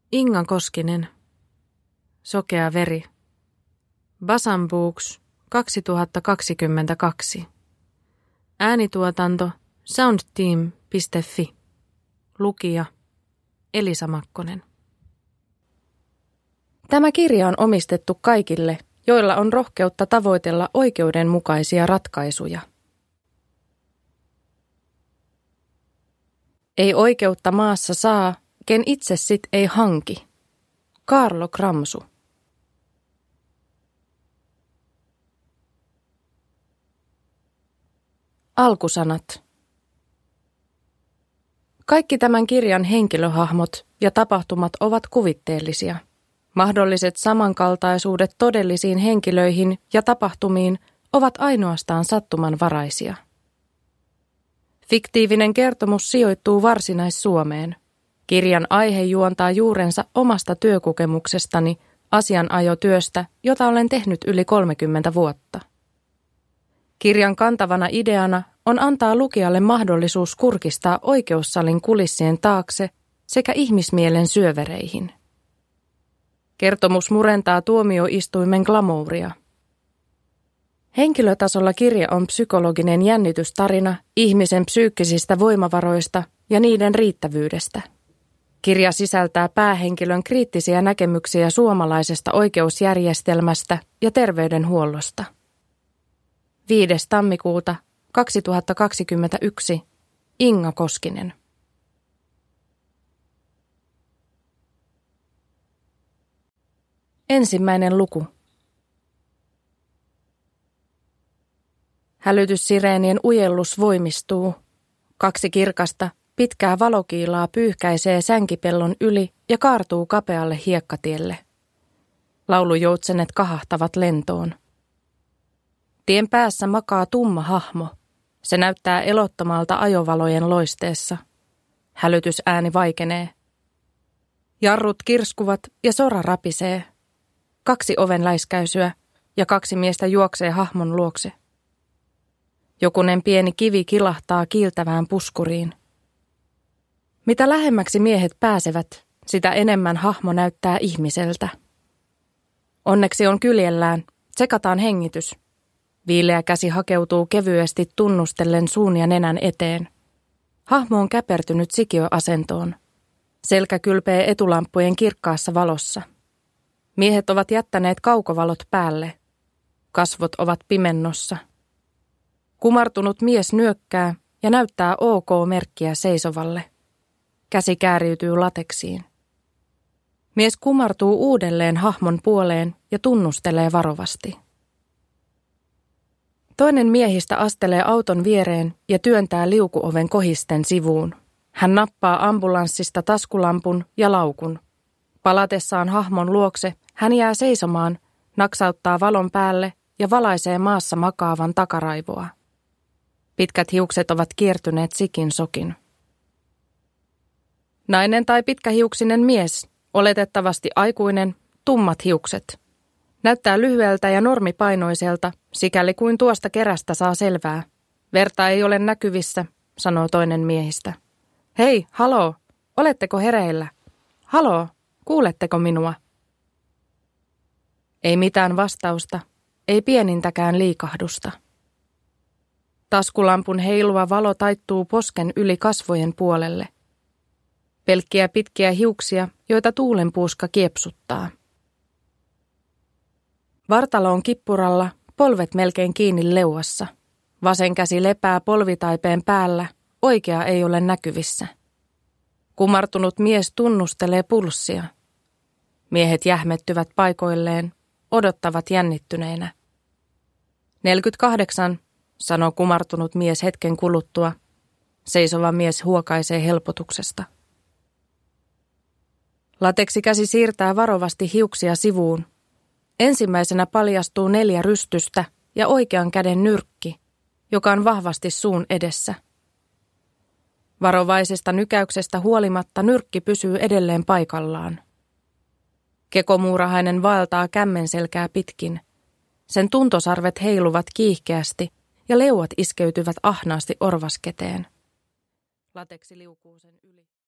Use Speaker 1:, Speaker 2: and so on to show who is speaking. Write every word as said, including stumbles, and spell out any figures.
Speaker 1: Inga Koskinen. Sokea veri. Basan Books kaksituhattakaksikymmentäkaksi. Äänituotanto soundteam piste fi. Lukija Elisa Makkonen. Tämä kirja on omistettu kaikille, joilla on rohkeutta tavoitella oikeudenmukaisia ratkaisuja. Ei oikeutta maassa saa, ken itse sit ei hanki. Kaarlo Kramsu. Alkusanat. Kaikki tämän kirjan henkilöhahmot ja tapahtumat ovat kuvitteellisia. Mahdolliset samankaltaisuudet todellisiin henkilöihin ja tapahtumiin ovat ainoastaan sattumanvaraisia. Fiktiivinen kertomus sijoittuu Varsinais-Suomeen. Kirjan aihe juontaa juurensa omasta työkokemuksestani asianajotyöstä, jota olen tehnyt yli kolmekymmentä vuotta. Kirjan kantavana ideana on antaa lukijalle mahdollisuus kurkistaa oikeussalin kulissien taakse sekä ihmismielen syövereihin. Kertomus murentaa tuomioistuimen glamouria. Henkilötasolla kirja on psykologinen jännitystarina ihmisen psyykkisistä voimavaroista ja niiden riittävyydestä. Kirja sisältää päähenkilön kriittisiä näkemyksiä suomalaisesta oikeusjärjestelmästä ja terveydenhuollosta. viides tammikuuta kaksituhattakaksikymmentäyksi. Inga Koskinen. Ensimmäinen luku. Hälytyssireenien ujellus voimistuu. Kaksi kirkasta, pitkää valokiilaa pyyhkäisee sänkipellon yli ja kaartuu kapealle hiekkatielle. Laulujoutsenet kahahtavat lentoon. Tien päässä makaa tumma hahmo. Se näyttää elottomalta ajovalojen loisteessa. Hälytysääni vaikenee. Jarrut kirskuvat ja sora rapisee. Kaksi oven läiskäysyä ja kaksi miestä juoksee hahmon luokse. Jokunen pieni kivi kilahtaa kiiltävään puskuriin. Mitä lähemmäksi miehet pääsevät, sitä enemmän hahmo näyttää ihmiseltä. Onneksi on kyljellään, sekataan hengitys. Viileä käsi hakeutuu kevyesti tunnustellen suun ja nenän eteen. Hahmo on käpertynyt sikiöasentoon. Selkä kylpee etulamppujen kirkkaassa valossa. Miehet ovat jättäneet kaukovalot päälle. Kasvot ovat pimennossa. Kumartunut mies nyökkää ja näyttää OK-merkkiä seisovalle. Käsi kääriytyy lateksiin. Mies kumartuu uudelleen hahmon puoleen ja tunnustelee varovasti. Toinen miehistä astelee auton viereen ja työntää liukuoven kohisten sivuun. Hän nappaa ambulanssista taskulampun ja laukun. Palatessaan hahmon luokse hän jää seisomaan, naksauttaa valon päälle ja valaisee maassa makaavan takaraivoa. Pitkät hiukset ovat kiertyneet sikin sokin. Nainen tai pitkähiuksinen mies, oletettavasti aikuinen, tummat hiukset. Näyttää lyhyeltä ja normipainoiselta, sikäli kuin tuosta kerästä saa selvää. Verta ei ole näkyvissä, sanoo toinen miehistä. Hei, haloo, oletteko hereillä? Haloo, kuuletteko minua? Ei mitään vastausta, ei pienintäkään liikahdusta. Taskulampun heiluva valo taittuu posken yli kasvojen puolelle. Pelkkiä pitkiä hiuksia, joita tuulenpuuska kiepsuttaa. Vartalo on kippuralla, polvet melkein kiinni leuassa. Vasen käsi lepää polvitaipeen päällä, oikea ei ole näkyvissä. Kumartunut mies tunnustelee pulssia. Miehet jähmettyvät paikoilleen, odottavat jännittyneinä. neljäkymmentäkahdeksan, sanoo kumartunut mies hetken kuluttua. Seisova mies huokaisee helpotuksesta. Lateksi käsi siirtää varovasti hiuksia sivuun. Ensimmäisenä paljastuu neljä rystystä ja oikean käden nyrkki, joka on vahvasti suun edessä. Varovaisesta nykäyksestä huolimatta nyrkki pysyy edelleen paikallaan. Kekomuurahainen vaeltaa kämmenselkää pitkin. Sen tuntosarvet heiluvat kiihkeästi ja leuat iskeytyvät ahnaasti orvasketeen. Lateksi liukuu sen yli.